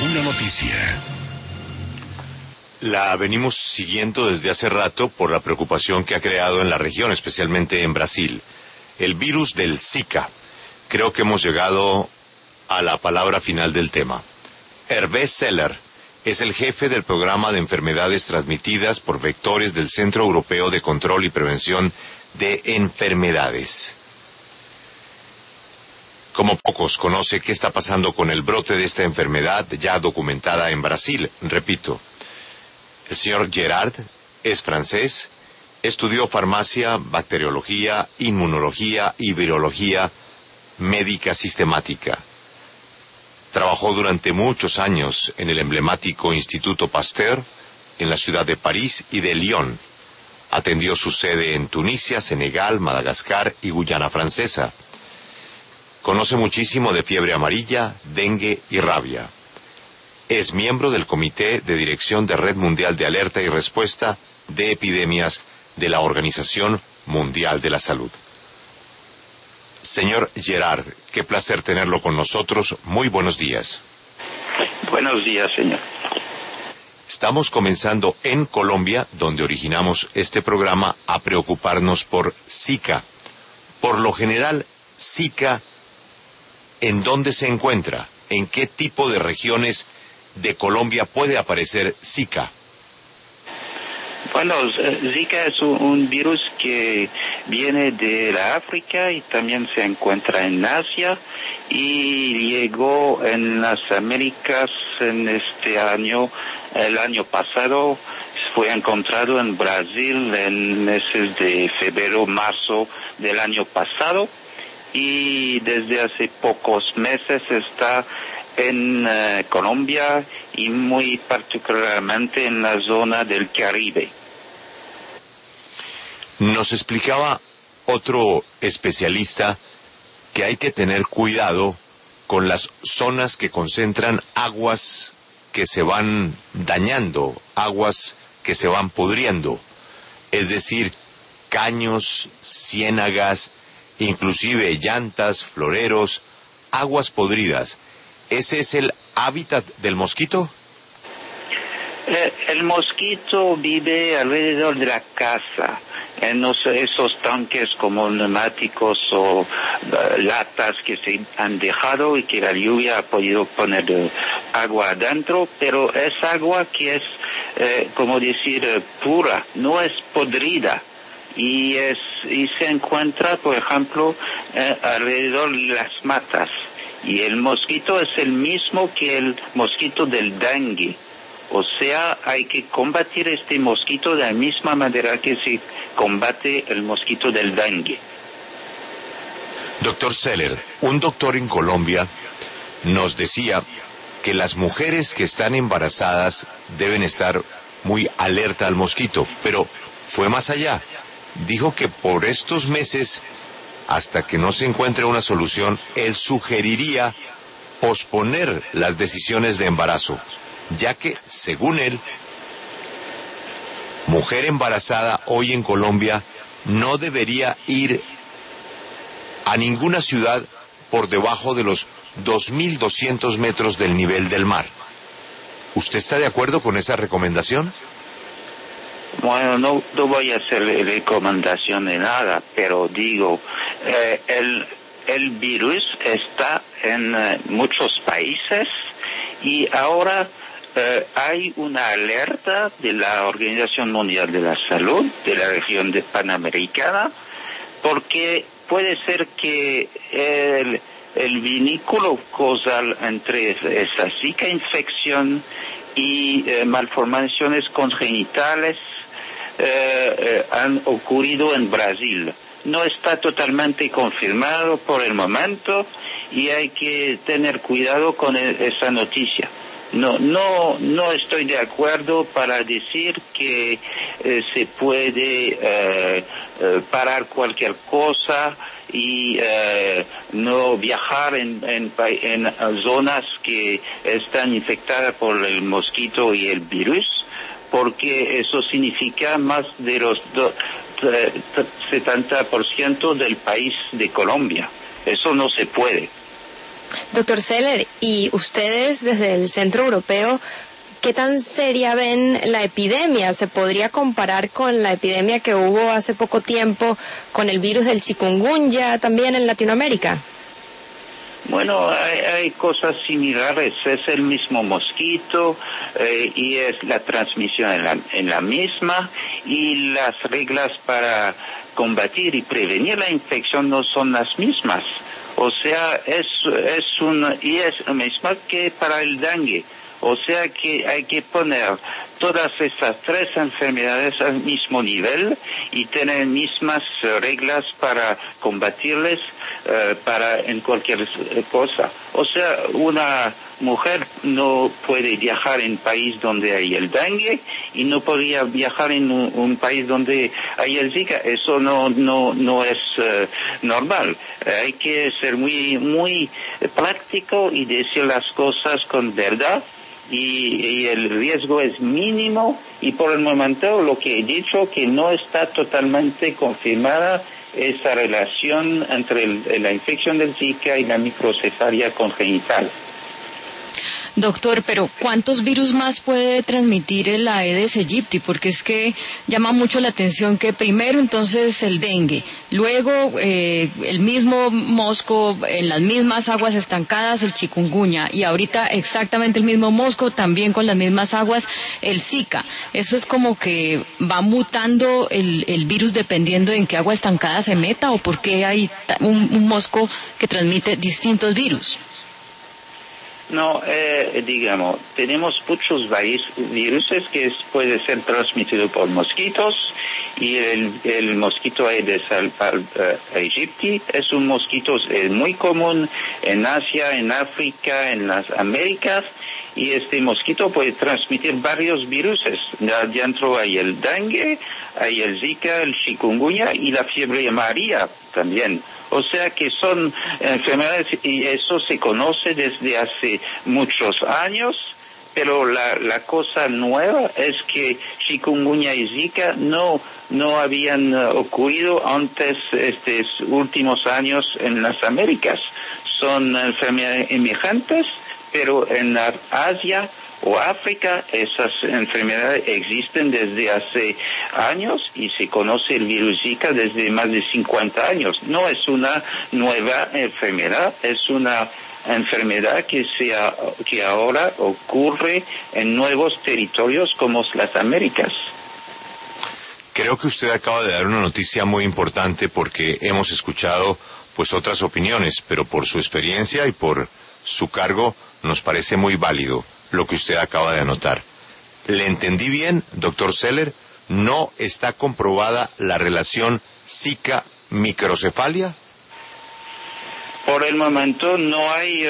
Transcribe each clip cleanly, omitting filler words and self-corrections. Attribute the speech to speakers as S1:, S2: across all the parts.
S1: Una noticia.
S2: La venimos siguiendo desde hace rato por la preocupación que ha creado en la región, especialmente en Brasil. El virus del Zika. Creo que hemos llegado a la palabra final del tema. Hervé Seller es el jefe del programa de enfermedades transmitidas por vectores del Centro Europeo de Control y Prevención de Enfermedades. Como pocos conoce qué está pasando con el brote de esta enfermedad ya documentada en Brasil, repito. El señor Gerard es francés, estudió farmacia, bacteriología, inmunología y virología médica sistemática. Trabajó durante muchos años en el emblemático Instituto Pasteur, en la ciudad de París y de Lyon. Atendió su sede en Tunisia, Senegal, Madagascar y Guyana Francesa. Conoce muchísimo de fiebre amarilla, dengue y rabia. Es miembro del Comité de Dirección de Red Mundial de Alerta y Respuesta de Epidemias de la Organización Mundial de la Salud. Señor Gerard, qué placer tenerlo con nosotros. Muy buenos días.
S3: Buenos días, señor.
S2: Estamos comenzando en Colombia, donde originamos este programa, a preocuparnos por Zika. Por lo general, Zika, ¿en dónde se encuentra? ¿En qué tipo de regiones de Colombia puede aparecer Zika?
S3: Bueno, Zika es un virus que viene de la África y también se encuentra en Asia y llegó en las Américas en este año, el año pasado. Fue encontrado en Brasil en meses de febrero, marzo del año pasado y desde hace pocos meses está en Colombia y muy particularmente en la zona del Caribe.
S2: Nos explicaba otro especialista que hay que tener cuidado con las zonas que concentran aguas que se van dañando, aguas que se van pudriendo, es decir, caños, ciénagas, inclusive llantas, floreros, aguas podridas. ¿Ese es el hábitat del mosquito?
S3: El mosquito vive alrededor de la casa, en esos tanques como neumáticos o latas que se han dejado y que la lluvia ha podido poner agua adentro, pero es agua que es, como decir, pura, no es podrida. Y se encuentra, por ejemplo, alrededor de las matas. Y el mosquito es el mismo que el mosquito del dengue. O sea, hay que combatir este mosquito de la misma manera que se combate el mosquito del dengue.
S2: Doctor Seller, un doctor en Colombia nos decía que las mujeres que están embarazadas deben estar muy alerta al mosquito, pero fue más allá. Dijo que por estos meses, hasta que no se encuentre una solución, él sugeriría posponer las decisiones de embarazo, ya que, según él, mujer embarazada hoy en Colombia no debería ir a ninguna ciudad por debajo de los 2.200 metros del nivel del mar. ¿Usted está de acuerdo con esa recomendación?
S3: Bueno, no voy a hacer recomendación de nada, pero digo, el virus está en muchos países y ahora hay una alerta de la Organización Mundial de la Salud, de la región panamericana, porque puede ser que el vínculo causal entre esa Zika infección y malformaciones congenitales han ocurrido en Brasil. No está totalmente confirmado por el momento y hay que tener cuidado con esa noticia. No estoy de acuerdo para decir que se puede parar cualquier cosa y no viajar en zonas que están infectadas por el mosquito y el virus, porque eso significa más de los 70% del país de Colombia. Eso no se puede.
S1: Doctor Seller, ¿y ustedes desde el Centro Europeo qué tan seria ven la epidemia? ¿Se podría comparar con la epidemia que hubo hace poco tiempo con el virus del chikungunya también en Latinoamérica?
S3: Bueno, hay cosas similares, es el mismo mosquito y es la transmisión en la misma, y las reglas para combatir y prevenir la infección no son las mismas. O sea, es lo mismo que para el dengue. O sea que hay que poner todas estas tres enfermedades al mismo nivel y tener mismas reglas para combatirles en cualquier cosa. O sea, una mujer no puede viajar en un país donde hay el dengue y no podría viajar en un país donde hay el Zika. Eso no es normal. Hay que ser muy práctico y decir las cosas con verdad. Y el riesgo es mínimo, y por el momento lo que he dicho que no está totalmente confirmada esa relación entre la infección del Zika y la microcefalia congenital.
S4: Doctor, pero ¿cuántos virus más puede transmitir el Aedes aegypti? Porque es que llama mucho la atención que primero entonces el dengue, luego el mismo mosco en las mismas aguas estancadas, el chikungunya, y ahorita exactamente el mismo mosco también con las mismas aguas, el Zika. Eso es como que va mutando el virus dependiendo en qué agua estancada se meta, o por qué hay un mosco que transmite distintos virus.
S3: No, digamos, tenemos muchos virus que puede ser transmitido por mosquitos, y el mosquito Aedes aegypti es un mosquito muy común en Asia, en África, en las Américas, y este mosquito puede transmitir varios virus. Dentro hay el dengue, hay el Zika, el chikungunya y la fiebre amarilla también. O sea que son enfermedades, y eso se conoce desde hace muchos años, pero la cosa nueva es que chikungunya y Zika no habían ocurrido antes estos últimos años en las Américas. Son enfermedades emergentes, pero en Asia o África esas enfermedades existen desde hace años, y se conoce el virus Zika desde más de 50 años. No es una nueva enfermedad, es una enfermedad que ahora ocurre en nuevos territorios como las Américas.
S2: Creo que usted acaba de dar una noticia muy importante, porque hemos escuchado pues otras opiniones, pero por su experiencia y por su cargo nos parece muy válido lo que usted acaba de anotar. ¿Le entendí bien, doctor Seller? ¿No está comprobada la relación Zika-microcefalia?
S3: Por el momento no hay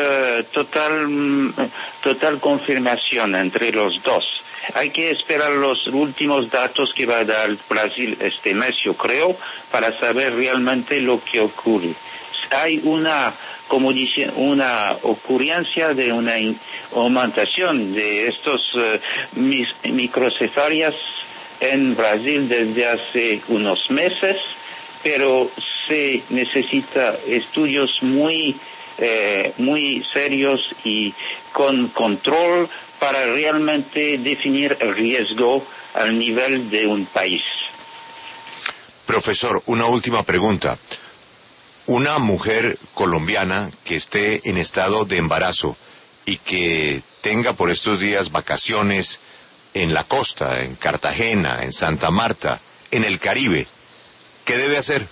S3: total confirmación entre los dos. Hay que esperar los últimos datos que va a dar Brasil este mes, yo creo, para saber realmente lo que ocurre. Hay una ocurrencia de una aumentación de estos microcefalias en Brasil desde hace unos meses, pero se necesita estudios muy serios y con control para realmente definir el riesgo al nivel de un país.
S2: Profesor, una última pregunta. Una mujer colombiana que esté en estado de embarazo y que tenga por estos días vacaciones en la costa, en Cartagena, en Santa Marta, en el Caribe, ¿qué debe hacer?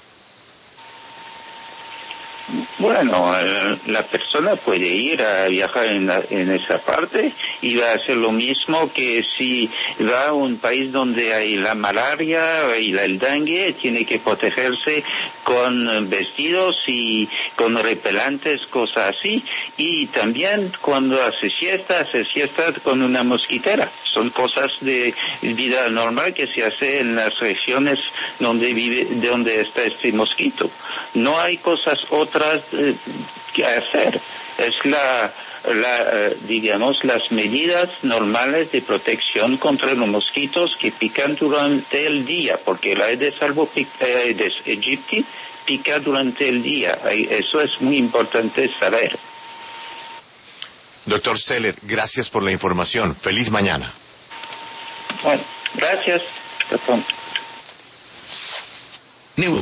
S3: Bueno, la persona puede ir a viajar en esa parte y va a hacer lo mismo que si va a un país donde hay la malaria y el dengue. Tiene que protegerse con vestidos y con repelentes, cosas así. Y también cuando hace siesta con una mosquitera. Son cosas de vida normal que se hace en las regiones donde está este mosquito. No hay cosas otras que hacer. Es digamos, las medidas normales de protección contra los mosquitos que pican durante el día, porque el Aedes aegypti pica durante el día. Eso es muy importante saber.
S2: Doctor Seller, gracias por la información. Feliz mañana.
S3: Bueno, gracias. Hasta pronto.